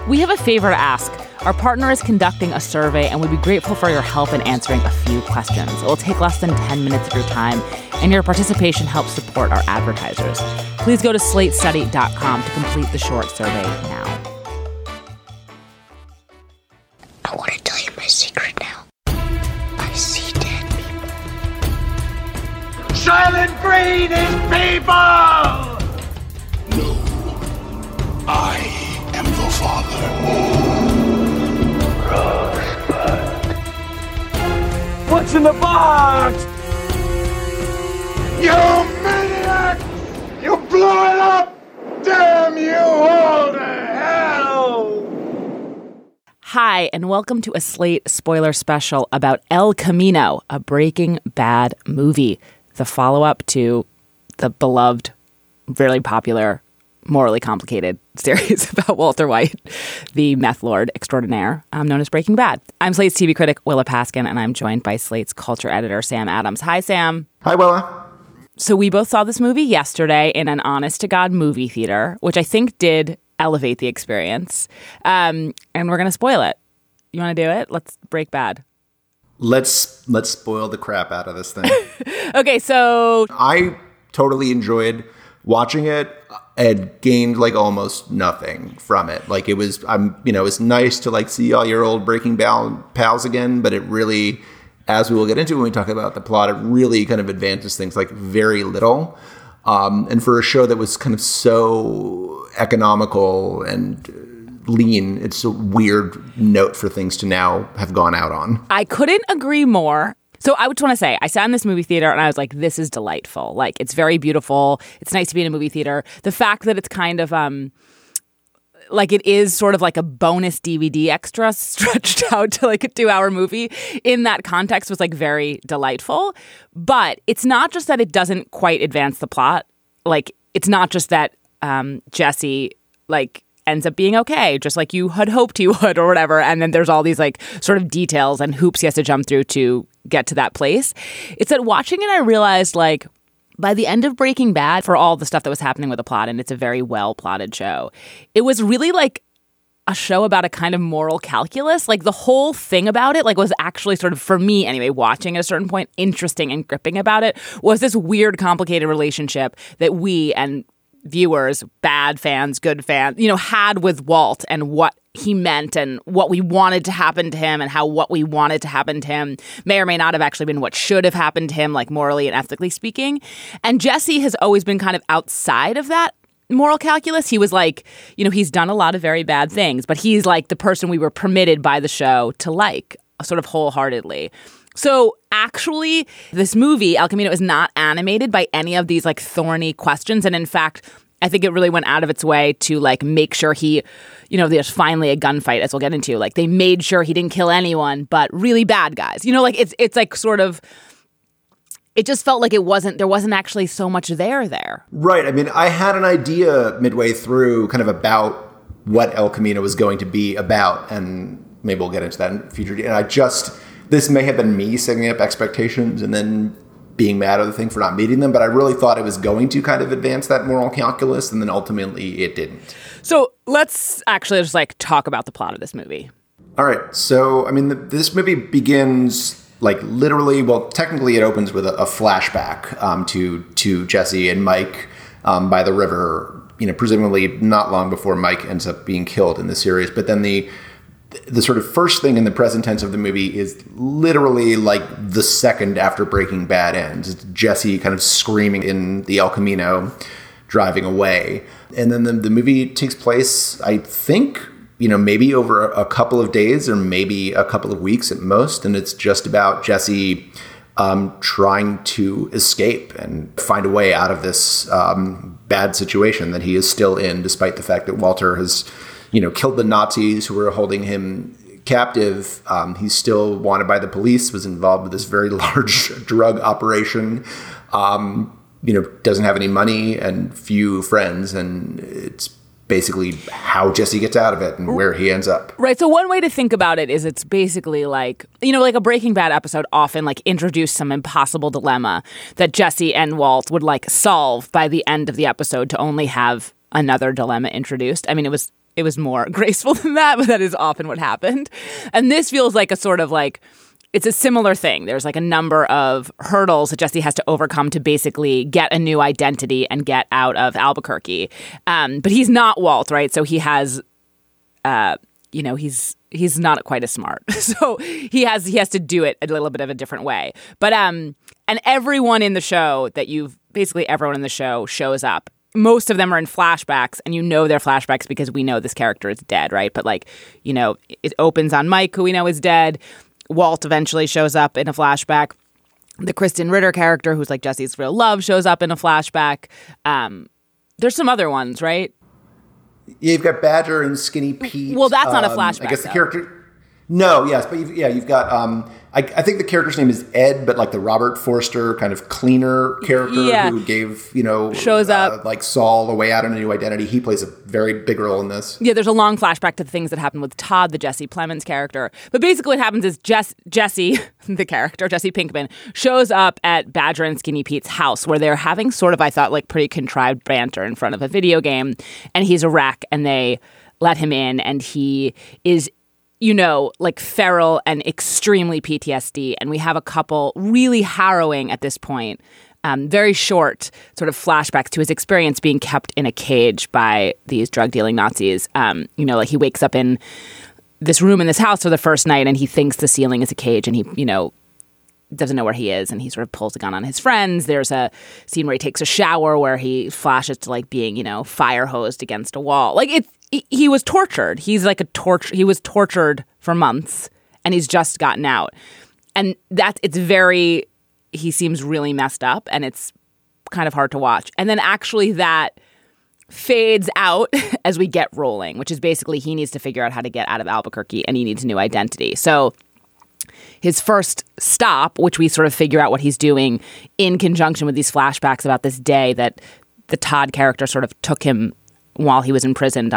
We have a favor to ask. Our partner is conducting a survey, and we'd be grateful for your help in answering a few questions. It will take less than 10 minutes of your time, and your participation helps support our advertisers. Please go to slatestudy.com to complete the short survey now. I want to tell you my secret now. I see dead people. Silent Green is people! No, I am the father. Rosebud. What's in the box? You maniac! You blew it up! Damn you all to hell! Hi, and welcome to a Slate spoiler special about El Camino, a Breaking Bad movie, the follow-up to the beloved, really popular, morally complicated series about Walter White, the meth lord extraordinaire, known as Breaking Bad. I'm Slate's TV critic, Willa Paskin, and I'm joined by Slate's culture editor, Sam Adams. Hi, Sam. Hi, Willa. So we both saw this movie yesterday in an honest-to-God movie theater, which I think did elevate the experience. And we're going to spoil it. You want to do it? Let's break bad. Let's spoil the crap out of this thing. Okay, so I totally enjoyed watching it and gained like almost nothing from it. Like it was, it's nice to like see all your old Breaking Bad pals again, but it really, as we will get into when we talk about the plot, it really kind of advances things like very little. And for a show that was kind of so economical and lean, it's a weird note for things to now have gone out on. I couldn't agree more. So I just want to say, I sat in this movie theater and I was like, this is delightful. Like, it's very beautiful. It's nice to be in a movie theater. The fact that it's kind of like it is sort of like a bonus DVD extra stretched out to like a 2-hour movie in that context was like very delightful. But it's not just that it doesn't quite advance the plot. Like, it's not just that Jesse like ends up being okay, just like you had hoped he would or whatever. And then there's all these like sort of details and hoops he has to jump through to get to that place. It's that watching it, I realized like by the end of Breaking Bad, for all the stuff that was happening with the plot, and it's a very well plotted show, it was really like a show about a kind of moral calculus. Like the whole thing about it like was actually sort of, for me anyway, watching at a certain point, interesting and gripping about it was this weird, complicated relationship that we and viewers, bad fans, good fans, had with Walt and what he meant and what we wanted to happen to him and how what we wanted to happen to him may or may not have actually been what should have happened to him, like morally and ethically speaking. And Jesse has always been kind of outside of that moral calculus. He was like, he's done a lot of very bad things, but he's like the person we were permitted by the show to like sort of wholeheartedly. So actually, this movie, El Camino, is not animated by any of these like thorny questions. And in fact, I think it really went out of its way to like make sure he, there's finally a gunfight, as we'll get into. Like they made sure he didn't kill anyone, but really bad guys. Like it's like sort of, it just felt like there wasn't actually so much there. Right. I mean, I had an idea midway through kind of about what El Camino was going to be about, and maybe we'll get into that in future. And this may have been me setting up expectations and then being mad at the thing for not meeting them, but I really thought it was going to kind of advance that moral calculus, and then ultimately it didn't. So let's actually just like talk about the plot of this movie. All right. So, I mean, this movie begins like literally, well, technically it opens with a flashback to Jesse and Mike by the river, presumably not long before Mike ends up being killed in the series. But then the sort of first thing in the present tense of the movie is literally like the second after Breaking Bad ends. It's Jesse kind of screaming in the El Camino, driving away. And then the movie takes place, I think, maybe over a couple of days or maybe a couple of weeks at most. And it's just about Jesse trying to escape and find a way out of this bad situation that he is still in, despite the fact that Walter has killed the Nazis who were holding him captive. He's still wanted by the police, was involved with this very large drug operation, doesn't have any money and few friends. And it's basically how Jesse gets out of it and where he ends up. Right. So one way to think about it is it's basically like, like a Breaking Bad episode often like introduced some impossible dilemma that Jesse and Walt would like solve by the end of the episode to only have another dilemma introduced. I mean, it was it was more graceful than that, but that is often what happened. And this feels like a sort of like, it's a similar thing. There's like a number of hurdles that Jesse has to overcome to basically get a new identity and get out of Albuquerque. But he's not Walt, right? So he has, he's not quite as smart. So he has to do it a little bit of a different way. But and everyone in the show everyone in the show shows up. Most of them are in flashbacks, and they're flashbacks because we know this character is dead, right? But it opens on Mike, who we know is dead. Walt eventually shows up in a flashback. The Kristen Ritter character, who's like Jesse's real love, shows up in a flashback. There's some other ones, right? Yeah, you've got Badger and Skinny Pete. Well, that's not a flashback. I guess the character. No, yes, but you've got. I think the character's name is Ed, but like the Robert Forster kind of cleaner character who gave shows up like Saul a way out and a new identity. He plays a very big role in this. Yeah, there's a long flashback to the things that happened with Todd, the Jesse Plemons character. But basically, what happens is Jesse, the character Jesse Pinkman, shows up at Badger and Skinny Pete's house where they're having sort of, I thought, like pretty contrived banter in front of a video game, and he's a wreck, and they let him in, and he is, like feral and extremely PTSD. And we have a couple really harrowing at this point, very short sort of flashbacks to his experience being kept in a cage by these drug dealing Nazis. Like he wakes up in this room in this house for the first night and he thinks the ceiling is a cage and he, doesn't know where he is, and he sort of pulls a gun on his friends. There's a scene where he takes a shower where he flashes to like being, fire hosed against a wall. Like he was tortured. He's like he was tortured for months and he's just gotten out. And he seems really messed up and it's kind of hard to watch. And then actually that fades out as we get rolling, which is basically he needs to figure out how to get out of Albuquerque and he needs a new identity. So his first stop, which we sort of figure out what he's doing in conjunction with these flashbacks about this day that the Todd character sort of took him while he was imprisoned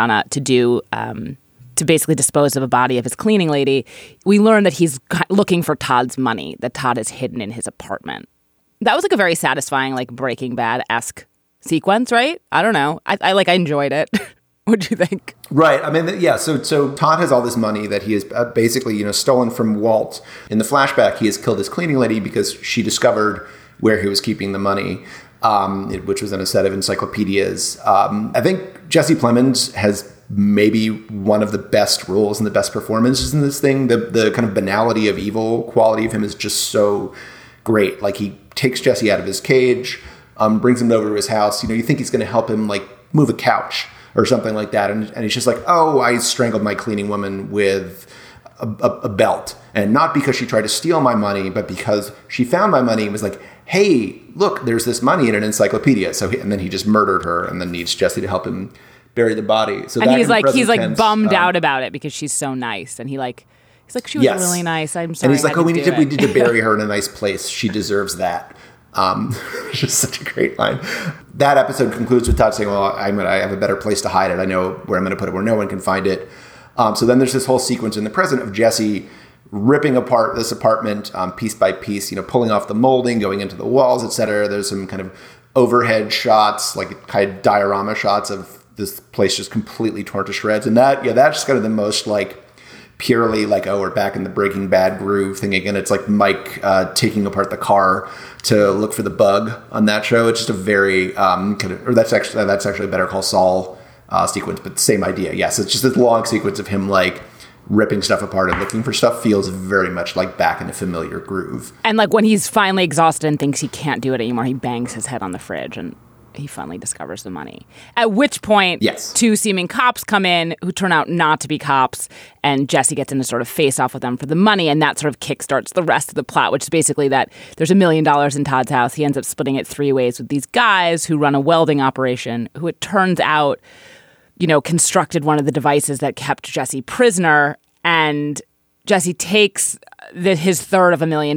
to basically dispose of a body of his cleaning lady. We learn that he's looking for Todd's money that Todd has hidden in his apartment. That was like a very satisfying, like Breaking Bad-esque sequence, right? I don't know. I enjoyed it. What'd you think? Right. I mean, yeah. So Todd has all this money that he has basically, stolen from Walt. In the flashback, he has killed his cleaning lady because she discovered where he was keeping the money, which was in a set of encyclopedias. I think Jesse Plemons has maybe one of the best roles and the best performances in this thing. The kind of banality of evil quality of him is just so great. Like he takes Jesse out of his cage, brings him over to his house. You think he's going to help him like move a couch or something like that. And he's just like, oh, I strangled my cleaning woman with a belt. And not because she tried to steal my money, but because she found my money and was like, hey, look, there's this money in an encyclopedia. And then he just murdered her and then needs Jesse to help him bury the body. So and he's like bummed out about it because she's so nice. And he's like, she was really nice. I'm sorry. And he's like, we need to bury her in a nice place. She deserves that. Just such a great line. That episode concludes with Todd saying, well, I have a better place to hide it. I know where I'm going to put it where no one can find it. So then there's this whole sequence in the present of Jesse ripping apart this apartment piece by piece, pulling off the molding, going into the walls, etc. There's some kind of overhead shots, like kind of diorama shots of this place just completely torn to shreds. And that's just kind of the most like purely like, oh, we're back in the Breaking Bad groove thing again. It's like Mike taking apart the car to look for the bug on that show. It's just a very that's actually a Better Call Saul sequence, but same idea. Yes, it's just this long sequence of him like ripping stuff apart and looking for stuff. Feels very much like back in a familiar groove. And like when he's finally exhausted and thinks he can't do it anymore, he bangs his head on the fridge and he finally discovers the money. At which point, two seeming cops come in who turn out not to be cops, and Jesse gets in a sort of face-off with them for the money, and that sort of kickstarts the rest of the plot, which is basically that there's $1 million in Todd's house. He ends up splitting it 3 ways with these guys who run a welding operation, who it turns out, constructed one of the devices that kept Jesse prisoner, and Jesse takes his third of $1 million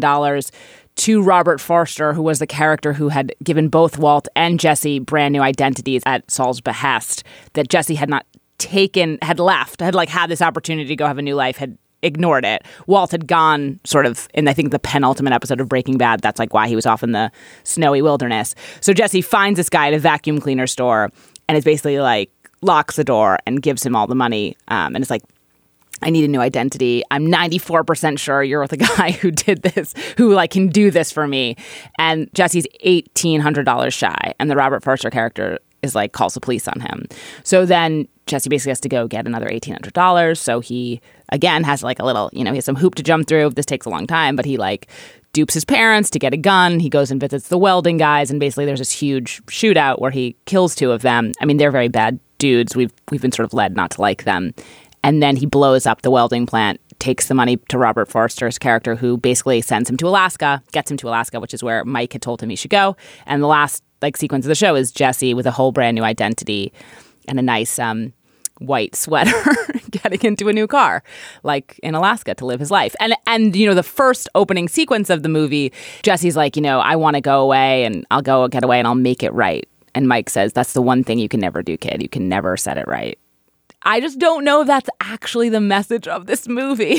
to Robert Forster, who was the character who had given both Walt and Jesse brand new identities at Saul's behest, that Jesse had not taken, had left, had had this opportunity to go have a new life, had ignored it. Walt had gone sort of in, I think, the penultimate episode of Breaking Bad. That's like why he was off in the snowy wilderness. So Jesse finds this guy at a vacuum cleaner store and is basically like, locks the door and gives him all the money. And it's like, I need a new identity. I'm 94% sure you're the guy who did this, who like can do this for me. And Jesse's $1,800 shy. And the Robert Forster character is like, calls the police on him. So then Jesse basically has to go get another $1,800. So he, again, has like a little, he has some hoop to jump through. This takes a long time, but he like dupes his parents to get a gun. He goes and visits the welding guys. And basically there's this huge shootout where he kills 2 of them. I mean, they're very bad dudes. We've been sort of led not to like them. And then he blows up the welding plant, takes the money to Robert Forster's character, who basically sends him to Alaska, gets him to Alaska, which is where Mike had told him he should go. And the last like sequence of the show is Jesse with a whole brand new identity and a nice white sweater getting into a new car, like in Alaska, to live his life. And the first opening sequence of the movie, Jesse's like, I want to go away and I'll go get away and I'll make it right. And Mike says, that's the one thing you can never do, kid. You can never set it right. I just don't know if that's actually the message of this movie.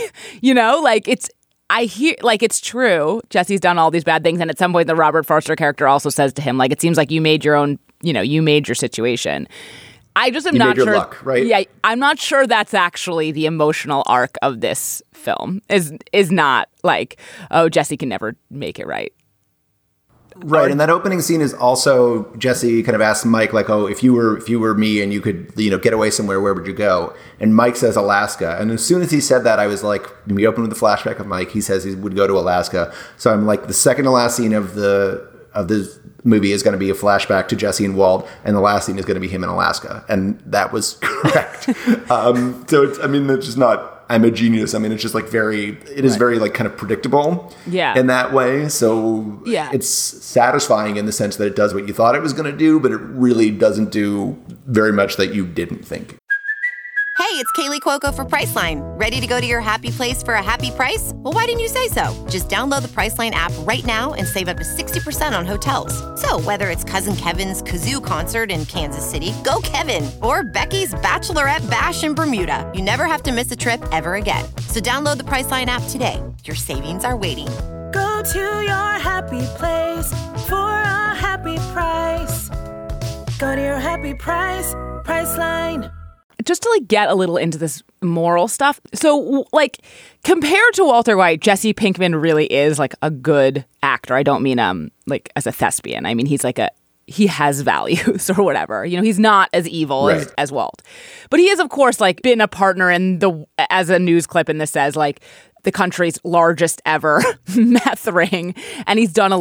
It's true. Jesse's done all these bad things. And at some point, the Robert Forster character also says to him, like, it seems like you made your own, you made your situation. I just am not sure. Luck, right? Yeah, I'm not sure that's actually the emotional arc of this film. Is not like, oh, Jesse can never make it right. Right, and that opening scene is also Jesse kind of asks Mike, like, "Oh, if you were me and you could, get away somewhere, where would you go?" And Mike says Alaska. And as soon as he said that, I was like, we open with the flashback of Mike. He says he would go to Alaska. So I'm like, the second to last scene of the movie is going to be a flashback to Jesse and Walt, and the last scene is going to be him in Alaska, and that was correct. It's just not. I'm a genius. I mean, it's just like it is very like kind of predictable in that way. So it's satisfying in the sense that it does what you thought it was going to do, but it really doesn't do very much that you didn't think. Hey, it's Kaylee Cuoco for Priceline. Ready to go to your happy place for a happy price? Well, why didn't you say so? Just download the Priceline app right now and save up to 60% on hotels. So whether it's Cousin Kevin's Kazoo Concert in Kansas City, go Kevin, or Becky's Bachelorette Bash in Bermuda, you never have to miss a trip ever again. So download the Priceline app today. Your savings are waiting. Go to your happy place for a happy price. Go to your happy price, Priceline. Just to like get a little into this moral stuff. So like compared to Walter White, Jesse Pinkman really is like a good actor. I don't mean like as a thespian. I mean he has values or whatever. He's not as evil as Walt. But he is, of course, like been a partner in as a news clip in this says, like the country's largest ever meth ring. And he's done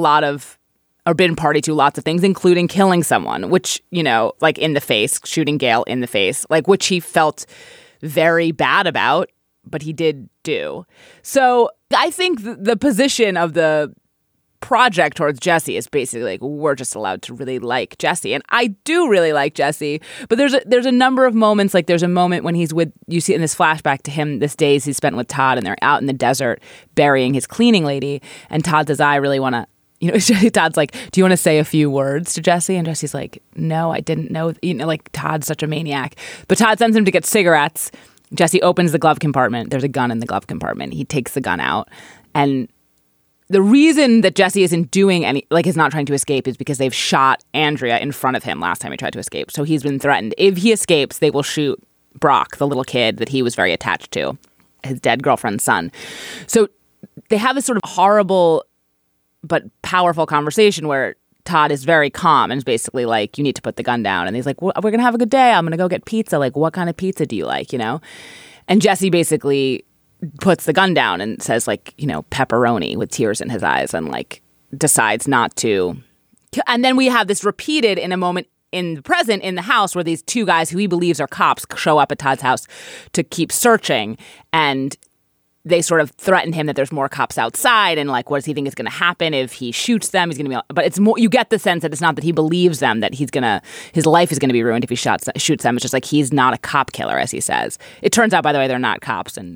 or been party to lots of things, including killing someone, which, like in the face, shooting Gail in the face, like which he felt very bad about, but he did do. So I think the position of the project towards Jesse is basically like, we're just allowed to really like Jesse. And I do really like Jesse, but there's a number of moments, like there's a moment when you see in this flashback to him, this days he spent with Todd, and they're out in the desert burying his cleaning lady. And Todd says, I really want to, Todd's like, do you want to say a few words to Jesse? And Jesse's like, no, I didn't know. Like Todd's such a maniac. But Todd sends him to get cigarettes. Jesse opens the glove compartment. There's a gun in the glove compartment. He takes the gun out. And the reason that Jesse isn't doing is not trying to escape is because they've shot Andrea in front of him last time he tried to escape. So he's been threatened. If he escapes, they will shoot Brock, the little kid that he was very attached to, his dead girlfriend's son. So they have this sort of horrible but powerful conversation where Todd is very calm and is basically like, you need to put the gun down. And he's like, well, we're going to have a good day. I'm going to go get pizza. Like, what kind of pizza do you like, And Jesse basically puts the gun down and says, like, pepperoni with tears in his eyes and, like, decides not to. And then we have this repeated in a moment in the present in the house where these 2 guys who he believes are cops show up at Todd's house to keep searching. And they sort of threaten him that there's more cops outside, and like, what does he think is going to happen if he shoots them? He's going to be, but it's more. You get the sense that it's not that he believes them, that his life is going to be ruined if he shoots them. It's just like he's not a cop killer, as he says. It turns out, by the way, they're not cops, and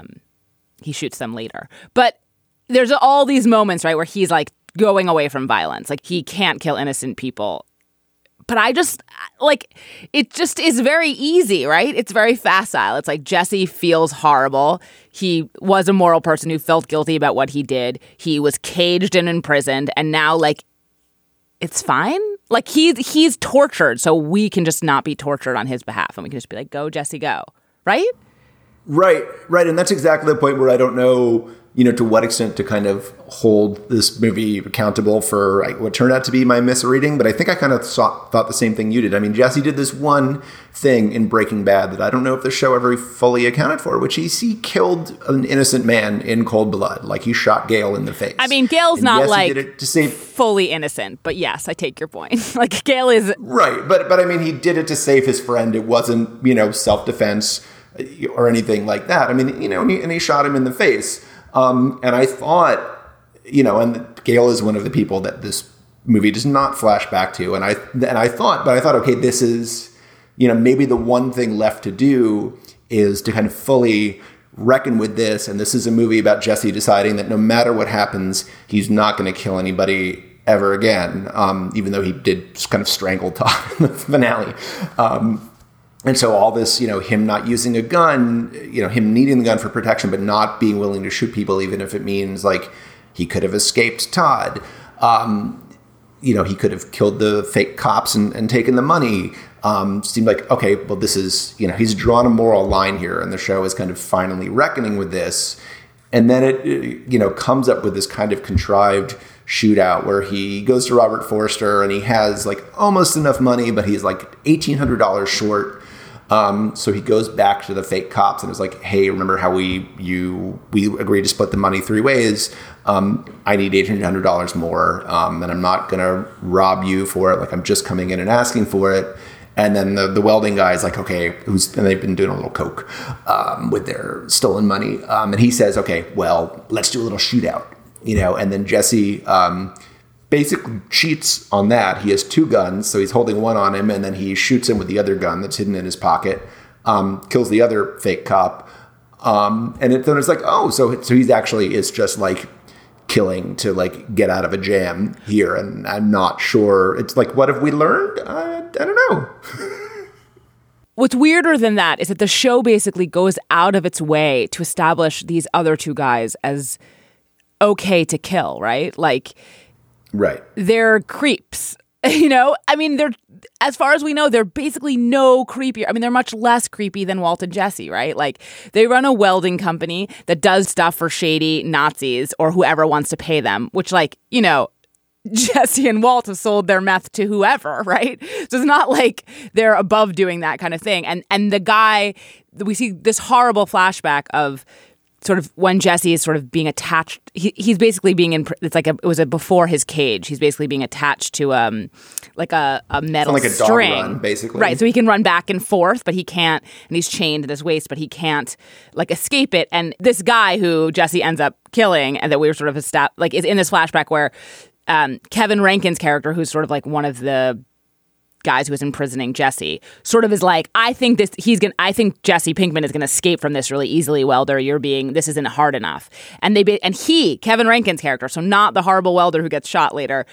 he shoots them later. But there's all these moments, right, where he's like going away from violence, like he can't kill innocent people. But I just, like, it just is very easy, right? It's very facile. It's like Jesse feels horrible. He was a moral person who felt guilty about what he did. He was caged and imprisoned. And now, like, it's fine. Like he's tortured, so we can just not be tortured on his behalf, and we can just be like, go, Jesse, go. Right? Right. And that's exactly the point where I don't know, to what extent to kind of hold this movie accountable for what turned out to be my misreading. But I think I kind of thought the same thing you did. I mean, Jesse did this one thing in Breaking Bad that I don't know if the show ever fully accounted for, which is he killed an innocent man in cold blood. Like he shot Gale in the face. I mean, Gale's and not yes, like he did it to save fully innocent, but yes, I take your point. Like Gale is right. But I mean, he did it to save his friend. It wasn't, self-defense or anything like that. I mean, and he shot him in the face. And I thought, and Gale is one of the people that this movie does not flash back to. And I thought, okay, this is, maybe the one thing left to do is to kind of fully reckon with this. And this is a movie about Jesse deciding that no matter what happens, he's not going to kill anybody ever again. Even though he did kind of strangle Todd in the finale. And so all this, him not using a gun, him needing the gun for protection, but not being willing to shoot people, even if it means like he could have escaped Todd. He could have killed the fake cops and taken the money. Seemed like, okay, well, this is, he's drawn a moral line here, and the show is kind of finally reckoning with this. And then it, comes up with this kind of contrived shootout where he goes to Robert Forster and he has like almost enough money, but he's like $1,800 short. So he goes back to the fake cops and is like, hey, remember how we agreed to split the money 3 ways? I need $1,800 more. And I'm not going to rob you for it. Like, I'm just coming in and asking for it. And then the welding guy is like, okay, and they've been doing a little coke, with their stolen money. And he says, okay, well, let's do a little shootout, and then Jesse, basically cheats on that. He has 2 guns, so he's holding one on him, and then he shoots him with the other gun that's hidden in his pocket, kills the other fake cop, and then it's like, oh, so he's actually is just like killing to like get out of a jam here, and I'm not sure. It's like, what have we learned? I don't know. What's weirder than that is that the show basically goes out of its way to establish these other 2 guys as okay to kill, right? Like, right. They're creeps, I mean, they're, as far as we know, they're basically no creepier. I mean, they're much less creepy than Walt and Jesse, right? Like, they run a welding company that does stuff for shady Nazis or whoever wants to pay them, which, like, Jesse and Walt have sold their meth to whoever, right? So it's not like they're above doing that kind of thing. And the guy, we see this horrible flashback of sort of when Jesse is sort of being attached, he's basically being in. It's like it was before his cage. He's basically being attached to like a metal like a string, dog run, basically. Right, so he can run back and forth, but he can't. And he's chained at his waist, but he can't like escape it. And this guy who Jesse ends up killing, and that we were sort of is in this flashback where Kevin Rankin's character, who's sort of like one of the guys who was imprisoning Jesse, sort of is like, I think Jesse Pinkman is going to escape from this really easily, welder. This isn't hard enough. And Kevin Rankin's character, so not the horrible welder who gets shot later,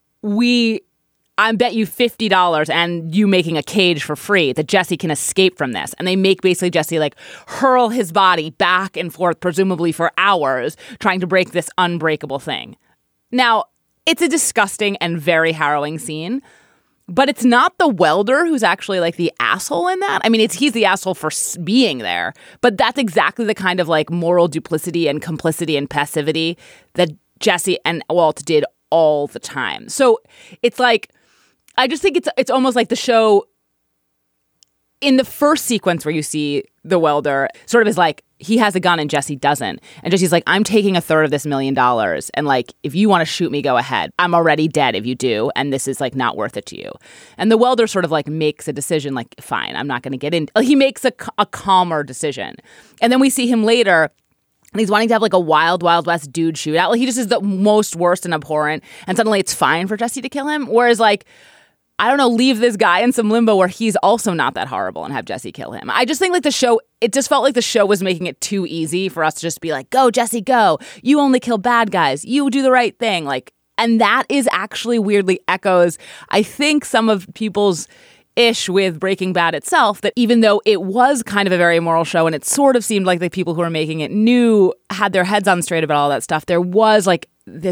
I bet you $50 and you making a cage for free that Jesse can escape from this. And they make basically Jesse like hurl his body back and forth, presumably for hours, trying to break this unbreakable thing. Now, it's a disgusting and very harrowing scene. But it's not the welder who's actually like the asshole in that. I mean, he's the asshole for being there. But that's exactly the kind of like moral duplicity and complicity and passivity that Jesse and Walt did all the time. So it's like, I just think it's almost like the show in the first sequence where you see the welder sort of is like, he has a gun and Jesse doesn't. And Jesse's like, I'm taking 1/3 of this $1 million. And like, if you want to shoot me, go ahead. I'm already dead if you do. And this is like not worth it to you. And the welder sort of like makes a decision like, fine, I'm not going to get in. He makes a calmer decision. And then we see him later and he's wanting to have like a wild, wild west dude shootout. Like he just is the most worst and abhorrent. And suddenly it's fine for Jesse to kill him. Whereas like, I don't know, leave this guy in some limbo where he's also not that horrible and have Jesse kill him. I just think like the show, it just felt like the show was making it too easy for us to just be like, go, Jesse, go. You only kill bad guys. You do the right thing. Like, and that is actually weirdly echoes, I think, some of people's ish with Breaking Bad itself, that even though it was kind of a very immoral show and it sort of seemed like the people who were making it had their heads on straight about all that stuff, there was like this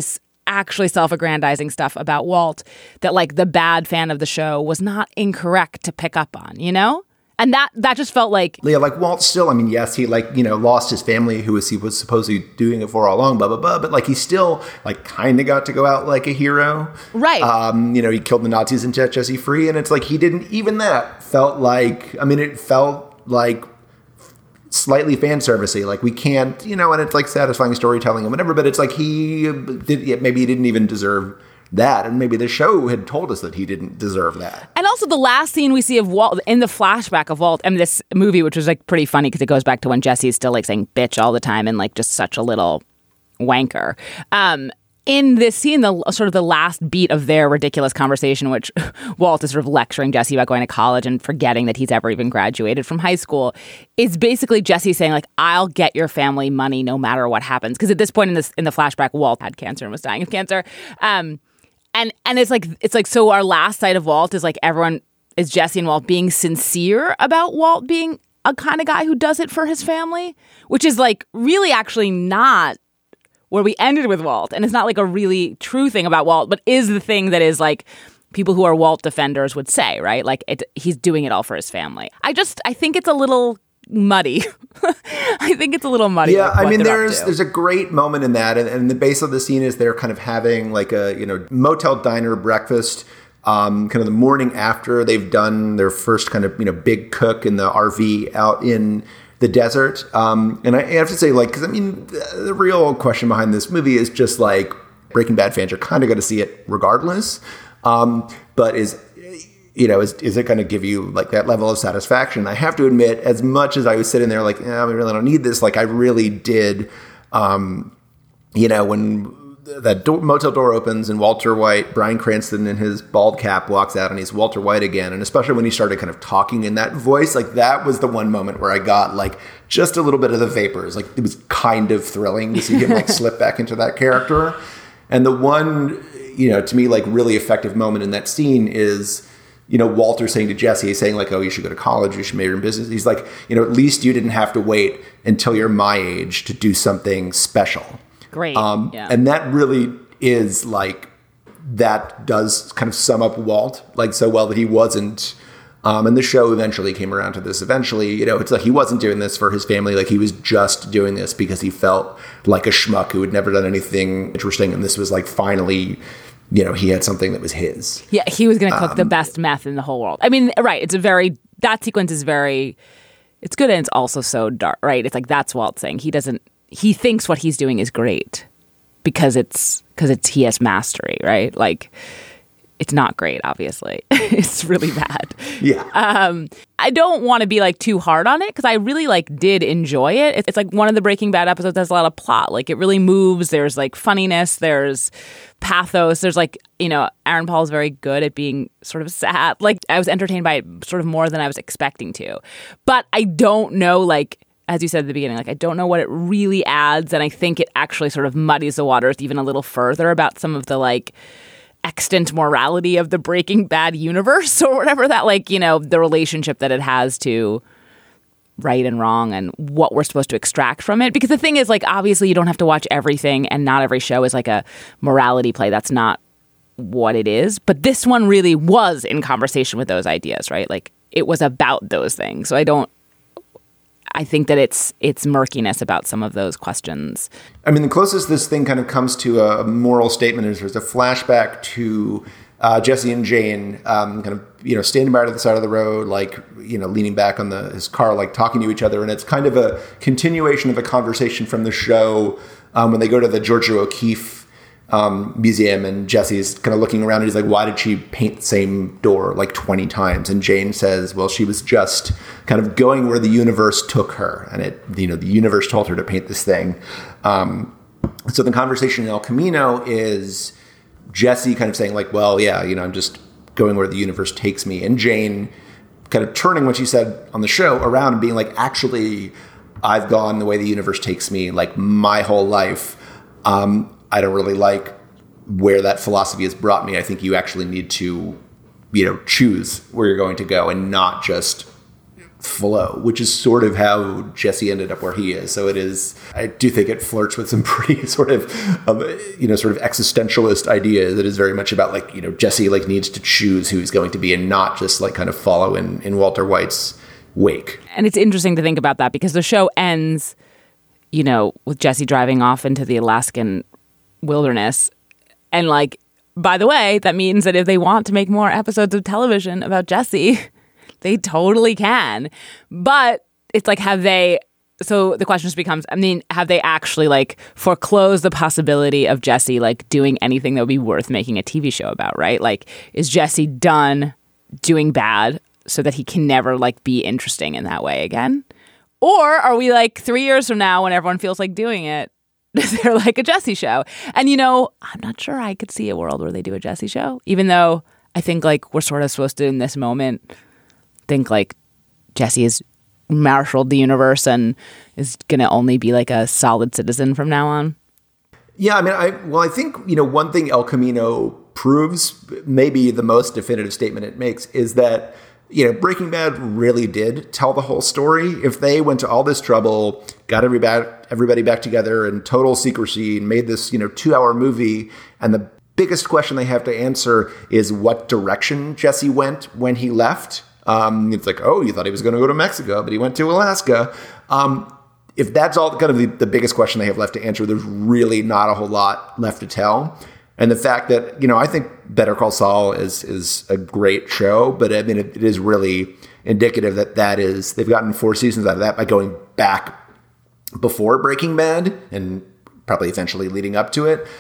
actually self-aggrandizing stuff about Walt that like the bad fan of the show was not incorrect to pick up on, you know? And that just felt like... Yeah, like Walt still, I mean, yes, he like, you know, lost his family he was supposedly doing it for all along, blah, blah, blah. But like he still like kind of got to go out like a hero. Right. You know, he killed the Nazis and set Jesse free. And it's like he didn't, even that felt like, I mean, it felt like slightly fan servicey. Like we can't, you know, and it's like satisfying storytelling and whatever. But it's like maybe he didn't even deserve that, and maybe the show had told us that he didn't deserve that. And also the last scene we see of Walt in the flashback of Walt and this movie, which was like pretty funny because it goes back to when Jesse's still like saying bitch all the time and like just such a little wanker. In this scene, the sort of the last beat of their ridiculous conversation, which Walt is sort of lecturing Jesse about going to college and forgetting that he's ever even graduated from high school, is basically Jesse saying like, I'll get your family money no matter what happens. Because at this point in the flashback, Walt had cancer and was dying of cancer. And it's like so our last sight of Walt is like everyone is Jesse and Walt being sincere about Walt being a kind of guy who does it for his family, which is like really actually not where we ended with Walt. And it's not like a really true thing about Walt, but is the thing that is like people who are Walt defenders would say, right? Like he's doing it all for his family. I think it's a little muddy. I think it's a little muddy. Yeah, I mean, there's a great moment in that, and the base of the scene is they're kind of having like a, you know, motel diner breakfast, kind of the morning after they've done their first kind of, you know, big cook in the RV out in the desert. And I have to say, like, because I mean, the real question behind this movie is just like Breaking Bad fans are kind of going to see it regardless, but is it going to give you like that level of satisfaction? I have to admit, as much as I was sitting there like, we really don't need this, like I really did, you know, when that motel door opens and Walter White, Bryan Cranston in his bald cap walks out and he's Walter White again. And especially when he started kind of talking in that voice, like that was the one moment where I got like just a little bit of the vapors. Like it was kind of thrilling to see him like slip back into that character. And the one, you know, to me, like really effective moment in that scene is, you know, Walter saying to Jesse, saying like, oh, you should go to college, you should major in business. He's like, you know, at least you didn't have to wait until you're my age to do something special. Great. Yeah. And that really is like, that does kind of sum up Walt like so well that he wasn't, and the show eventually came around to this eventually, you know, it's like he wasn't doing this for his family. Like he was just doing this because he felt like a schmuck who had never done anything interesting. And this was like, finally, you know, he had something that was his. Yeah. He was going to cook the best meth in the whole world. I mean, right. That sequence is it's good. And it's also so dark, right? It's like, that's Walt saying he thinks what he's doing is great because he has mastery, right? Like it's not great, obviously. It's really bad. Yeah. I don't want to be like too hard on it because I really like did enjoy it. It's like one of the Breaking Bad episodes that has a lot of plot. Like it really moves. There's like funniness. There's pathos. There's like, you know, Aaron Paul is very good at being sort of sad. Like I was entertained by it sort of more than I was expecting to. But I don't know, like, as you said at the beginning, like I don't know what it really adds. And I think it actually sort of muddies the waters even a little further about some of the like extant morality of the Breaking Bad universe or whatever, that like, you know, the relationship that it has to right and wrong and what we're supposed to extract from it. Because the thing is, like, obviously you don't have to watch everything and not every show is like a morality play. That's not what it is. But this one really was in conversation with those ideas, right? Like it was about those things. So I think that it's murkiness about some of those questions. I mean, the closest this thing kind of comes to a moral statement is there's a flashback to Jesse and Jane kind of, you know, standing by to the side of the road, like, you know, leaning back on his car, like talking to each other. And it's kind of a continuation of a conversation from the show when they go to the Georgia O'Keeffe museum and Jesse's kind of looking around and he's like, why did she paint the same door like 20 times? And Jane says, well, she was just kind of going where the universe took her. And it, you know, the universe told her to paint this thing. So the conversation in El Camino is Jesse kind of saying like, well, yeah, you know, I'm just going where the universe takes me. And Jane kind of turning what she said on the show around and being like, actually, I've gone the way the universe takes me like my whole life. I don't really like where that philosophy has brought me. I think you actually need to, you know, choose where you're going to go and not just flow, which is sort of how Jesse ended up where he is. So I do think it flirts with some pretty sort of existentialist ideas. It is very much about like, Jesse like needs to choose who he's going to be and not just like kind of follow in Walter White's wake. And it's interesting to think about that because the show ends, with Jesse driving off into the Alaskan wilderness. And like, by the way, that means that if they want to make more episodes of television about Jesse, they totally can. But it's like, so the question just becomes, have they actually like foreclosed the possibility of Jesse like doing anything that would be worth making a TV show about, right? Like, is Jesse done doing bad so that he can never like be interesting in that way again? Or are we like 3 years from now when everyone feels like doing it, they're like a Jesse show? And I'm not sure I could see a world where they do a Jesse show, even though I think like we're sort of supposed to in this moment think like Jesse has marshaled the universe and is going to only be like a solid citizen from now on. Yeah, I think, one thing El Camino proves, maybe the most definitive statement it makes, is that, Breaking Bad really did tell the whole story. If they went to all this trouble, got everybody back together in total secrecy and made this, 2-hour movie, and the biggest question they have to answer is what direction Jesse went when he left. It's like, oh, you thought he was going to go to Mexico, but he went to Alaska. If that's all kind of the biggest question they have left to answer, there's really not a whole lot left to tell. And the fact that, I think Better Call Saul is a great show, but it is really indicative that is, they've gotten 4 seasons out of that by going back before Breaking Bad and probably eventually leading up to it.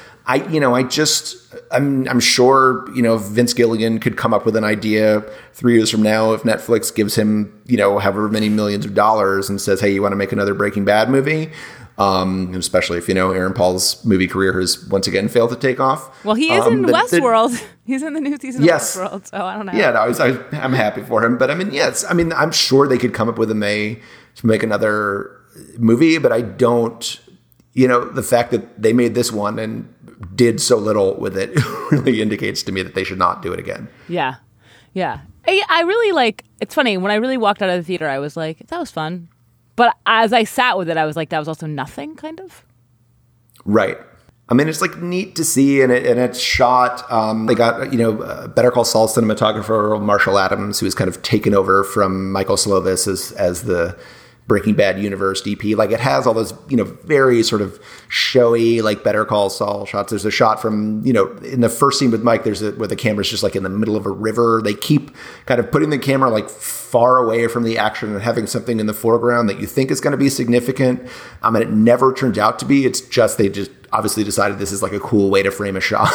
I'm sure, Vince Gilligan could come up with an idea 3 years from now if Netflix gives him, however many millions of dollars and says, hey, you want to make another Breaking Bad movie? Especially if, Aaron Paul's movie career has once again failed to take off. Well, he is in Westworld. He's in the new season of Westworld, so I don't know. Yeah, no, I'm happy for him. But I'm sure they could come up with a way to make another movie, but I don't, the fact that they made this one and did so little with it really indicates to me that they should not do it again. Yeah. Yeah. I really it's funny, when I really walked out of the theater, I was like, that was fun. But as I sat with it, I was like, that was also nothing, kind of. Right. It's like neat to see, and it's shot. They got Better Call Saul cinematographer Marshall Adams, who has kind of taken over from Michael Slovis as the Breaking Bad universe DP. Like, it has all those very sort of showy like Better Call Saul shots. There's a shot from in the first scene with Mike. Where the camera's just like in the middle of a river. They keep kind of putting the camera like far away from the action and having something in the foreground that you think is going to be significant. And it never turns out to be. It's just they just obviously decided this is like a cool way to frame a shot.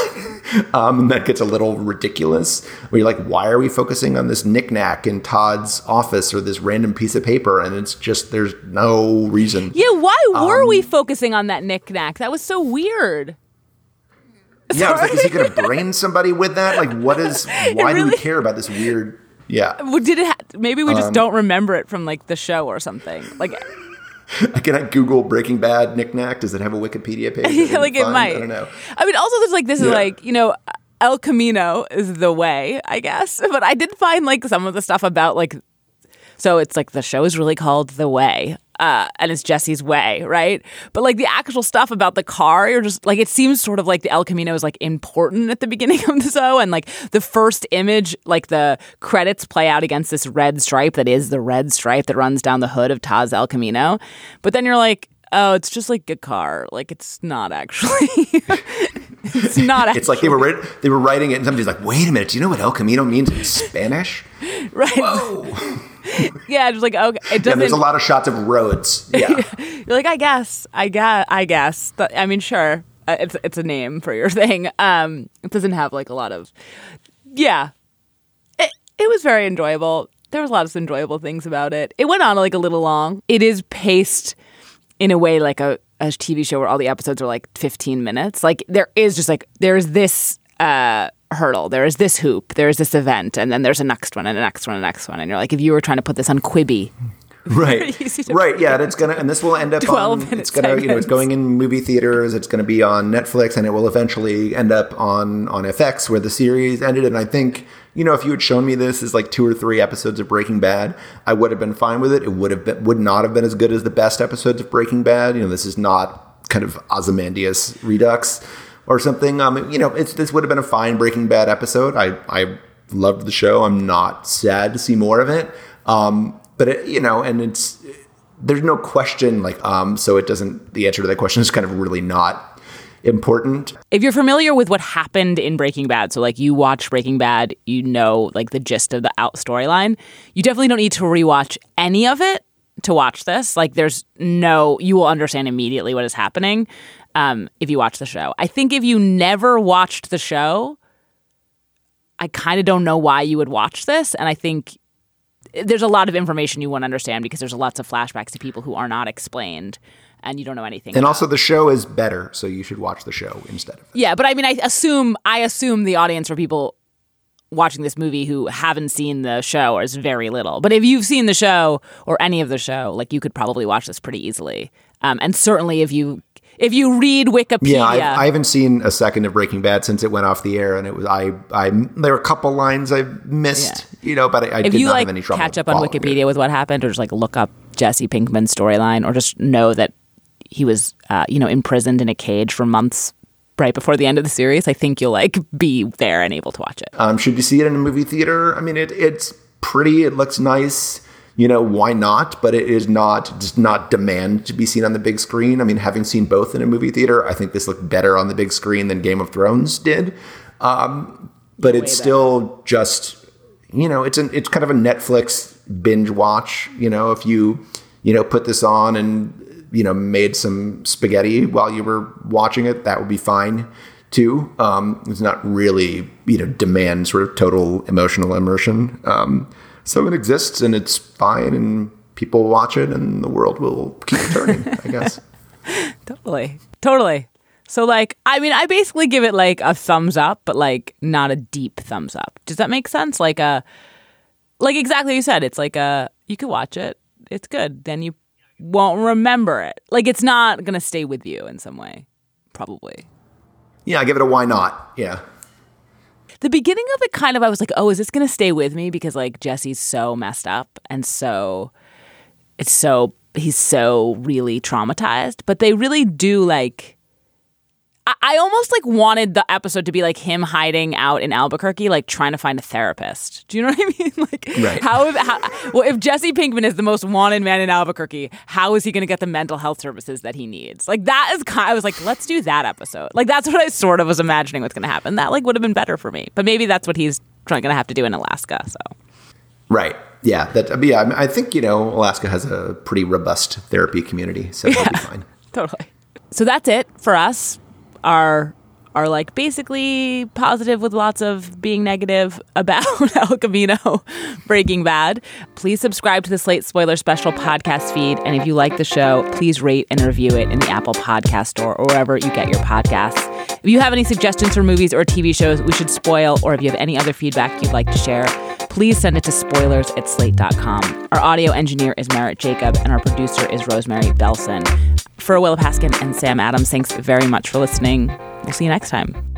And that gets a little ridiculous where you're like, why are we focusing on this knickknack in Todd's office or this random piece of paper? And it's just, there's no reason. Yeah, why were we focusing on that knickknack? That was so weird. Yeah, I was like, is he going to brain somebody with that? Like, why do we care about this weird? Yeah. Well, maybe we just don't remember it from like the show or something. Like, can I Google Breaking Bad knickknack? Does it have a Wikipedia page? Like it might. I don't know. Also there's like, this is like, El Camino is the way, I guess. But I did find like some of the stuff about like, so it's like the show is really called The Way. And it's Jesse's way, right? But like the actual stuff about the car, you're just like, it seems sort of like the El Camino is like important at the beginning of the show. And like the first image, like the credits play out against this red stripe that is the red stripe that runs down the hood of Taz El Camino. But then you're like, oh, it's just like a car. Like, it's not actually. It's not actually. It's like they were writing it and somebody's like, wait a minute, do you know what El Camino means in Spanish? Right. Whoa. Yeah, just like, okay. It doesn't. Yeah, there's a lot of shots of roads. Yeah. You're like, I guess. Sure. It's a name for your thing. It doesn't have like a lot of. Yeah. It was very enjoyable. There was lots of enjoyable things about it. It went on like a little long. It is paced in a way like a TV show where all the episodes are like 15 minutes. Like there is this hurdle, there is this hoop, there is this event, and then there's a next one and a next one and a next one. And you're like, if you were trying to put this on Quibi, Right. Right. Yeah. And this will end up 12 on, it's going in movie theaters. It's going to be on Netflix, and it will eventually end up on FX where the series ended. And I think, if you had shown me this as like 2 or 3 episodes of Breaking Bad, I would have been fine with it. It would not have been as good as the best episodes of Breaking Bad. This is not kind of Ozymandias Redux or something. This would have been a fine Breaking Bad episode. I loved the show. I'm not sad to see more of it. But there's no question so it doesn't, the answer to that question is kind of really not important. If you're familiar with what happened in Breaking Bad, so you watch Breaking Bad, the gist of the storyline, you definitely don't need to rewatch any of it to watch this. You will understand immediately what is happening if you watch the show. I think if you never watched the show, I kind of don't know why you would watch this. And I think there's a lot of information you won't understand because there's lots of flashbacks to people who are not explained and you don't know anything And about. Also the show is better, so you should watch the show instead of it. Yeah, but I mean, I assume the audience for people watching this movie who haven't seen the show is very little. But if you've seen the show or any of the show, you could probably watch this pretty easily. And certainly if you read Wikipedia. Yeah, I haven't seen a second of Breaking Bad since it went off the air, and it was there were a couple lines I missed, but I did not have any trouble. If you catch up on Wikipedia with what happened, or just look up Jesse Pinkman's storyline, or just know that he was imprisoned in a cage for months right before the end of the series, I think you'll be there and able to watch it. Should you see it in a movie theater? I mean, it's pretty. It looks nice. Why not? But it does not demand to be seen on the big screen. I mean, having seen both in a movie theater, I think this looked better on the big screen than Game of Thrones did. But it's still just, it's kind of a Netflix binge watch. If you, put this on and, made some spaghetti while you were watching it, that would be fine too. It's not really, demand sort of total emotional immersion. So it exists and it's fine and people watch it and the world will keep turning, I guess. Totally. So I basically give it a thumbs up, but not a deep thumbs up. Does that make sense? Exactly what you said. It's you could watch it. It's good. Then you won't remember it. It's not going to stay with you in some way. Probably. Yeah, I give it a why not. Yeah. The beginning of it I was oh, is this going to stay with me? Because Jesse's so messed up and he's so really traumatized. But they really do I almost wanted the episode to be him hiding out in Albuquerque, trying to find a therapist. Do you know what I mean? Right. If Jesse Pinkman is the most wanted man in Albuquerque, how is he going to get the mental health services that he needs? That is I was let's do that episode. That's what I sort of was imagining what's going to happen. That would have been better for me. But maybe that's what he's going to have to do in Alaska. So. Right. Yeah. I think Alaska has a pretty robust therapy community, so that'll be fine. Totally. So that's it for us. Are basically positive with lots of being negative about El Camino Breaking Bad. Please subscribe to the Slate Spoiler Special podcast feed. And if you like the show, please rate and review it in the Apple Podcast Store or wherever you get your podcasts. If you have any suggestions for movies or TV shows we should spoil, or if you have any other feedback you'd like to share, please send it to spoilers@slate.com. Our audio engineer is Merritt Jacob, and our producer is Rosemary Belson. For Willa Paskin and Sam Adams, thanks very much for listening. We'll see you next time.